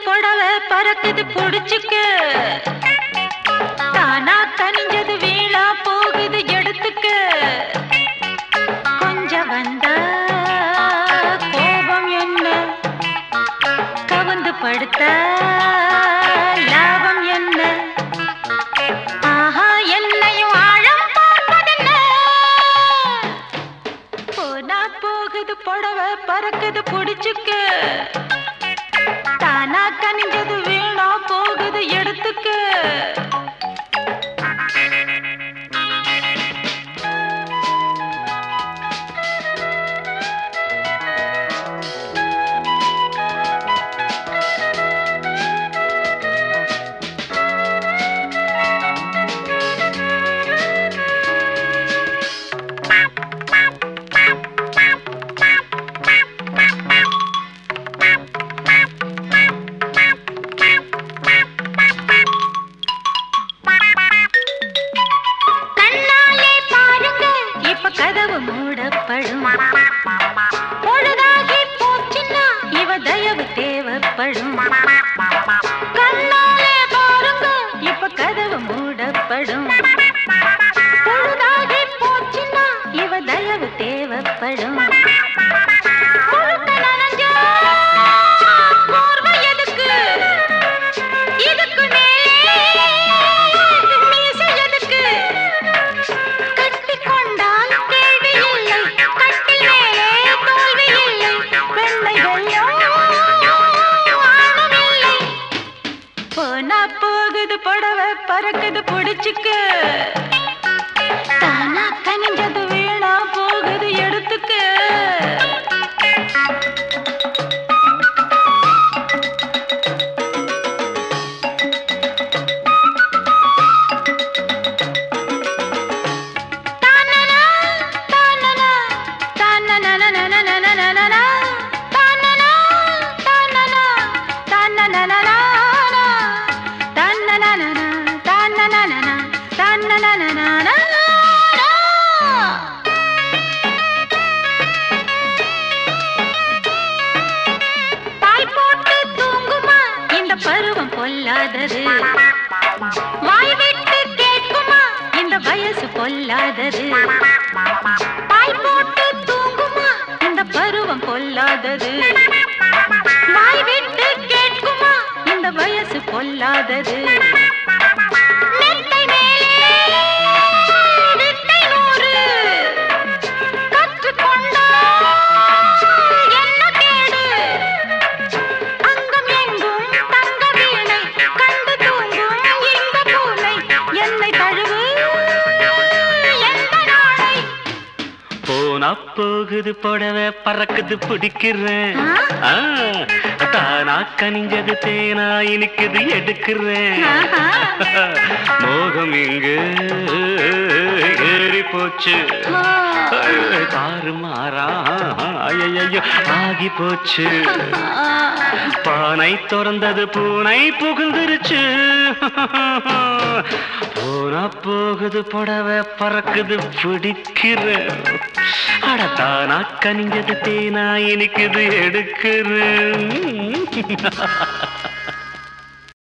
புடவை பறக்குது புடிச்சுக்க தானா கனிஞ்சது வீணா போகுது எடுத்துக்க கொஞ்சம் வந்தா கோபம் என்ன கவுந்து படுத்த லாபம் என்ன ஆஹா என்னையும் ஆழம் பார்ப்பதென்ன போனா போகுது புடவை பறக்குது புடிச்சுக்க தானா கனிஞ்சது வீணா போகுது எடுத்துக்க பொழுதாகி போச்சுன்னா இவ தயவு தேவைப்படும் கண்ணாலே பாருங்க இப்ப கதவு மூடப்படும் பொழுதாகி போச்சுன்னா இவ தயவு தேவைப்படும் போகுது புடவை பறக்குது புடிச்சுக்க தானா கனிஞ்சது வீணா போகுது எடுத்துக்க பருவம் பொல்லாதது வாய் விட்டு கேட்குமா இந்த வயசு பொல்லாதது பாய் போட்டு தூங்குமா இந்த பருவம் பொல்லாதது வாய் விட்டு கேட்குமா இந்த வயசு பொல்லாதது போகுது புடவை பறக்குது பிடிக்கிறேன் தானா கனிஞ்சது தேனா இனிக்குது எடுக்கிறேன் மோகம் இங்கு ஏறி போச்சு தாறு மாறா ஐயோ ஆகி போச்சு பானை திறந்தது பூனை புகுந்துருச்சு போனா போகுது புடவை பறக்குது பிடிக்கிறேன் அடத்தானா கனிஞ்சது தேனா இனிக்குது எடுக்கிறேன்